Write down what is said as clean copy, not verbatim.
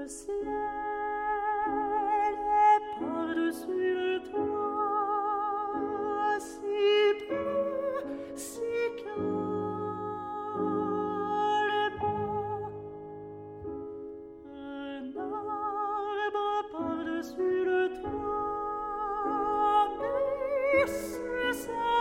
Le ciel est par-dessus le toit, si bleu, si calme. Un arbre par-dessus le toit, mais c'est